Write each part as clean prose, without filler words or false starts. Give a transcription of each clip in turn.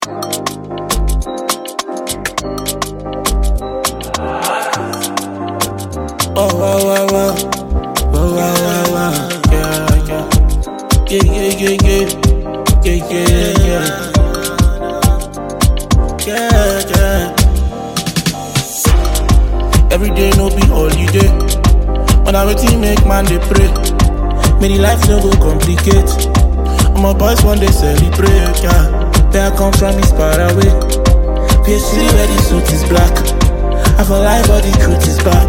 Oh, wow, wow, wow. Oh, wow, wow, wow. Yeah, yeah. Yeah, yeah, yeah, yeah. Yeah, yeah, yeah. Yeah, yeah. Every day no be holiday. When I wait make man they pray. Many life no go complicate. All my boys one day celebrate, yeah. Where I come from is far away. PSG where the suit is black. I feel like all the truth is back.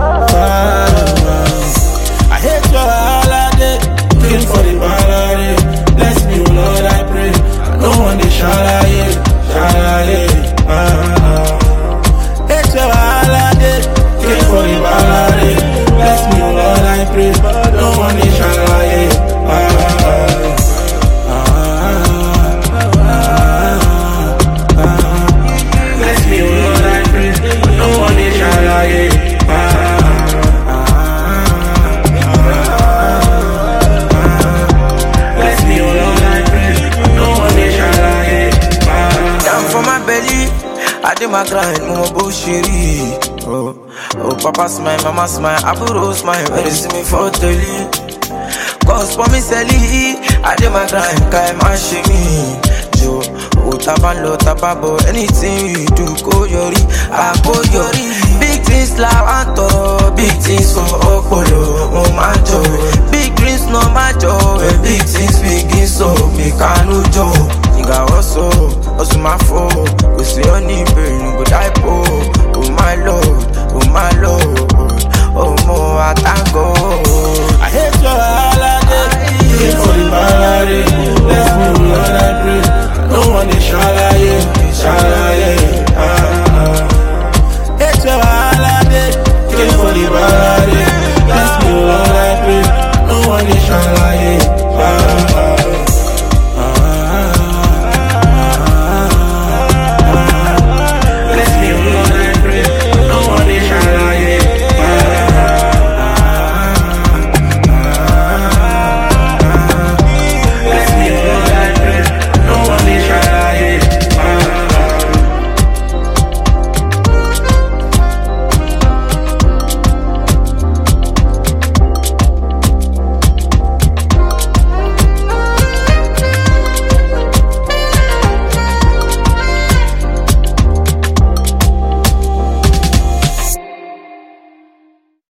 I hate your holiday. Looking for the holiday. Bless me, oh Lord, I pray. No one they shalaye, shalaye. Hate your holiday. Looking for the holiday. Bless me, oh Lord, I pray. No one they shalaye. Bless me, oh Lord, I pray. No one they shalaye. Bless me, oh Lord, I pray. No one they shalaye. Down for my belly, I did my grind, mama bullshit. Oh, papa smile, mama smile, Aburo smile, when you see me for telly. Cause for me, Sally, I did my grind, kai my shimmy. Joe, oh, tabalo, tababo, anything you do, go yori, I go yori. Big things like Anto, big things for Okolo, oh my joy. Big dreams, no my joy, big things begin so, me can't do. You got also.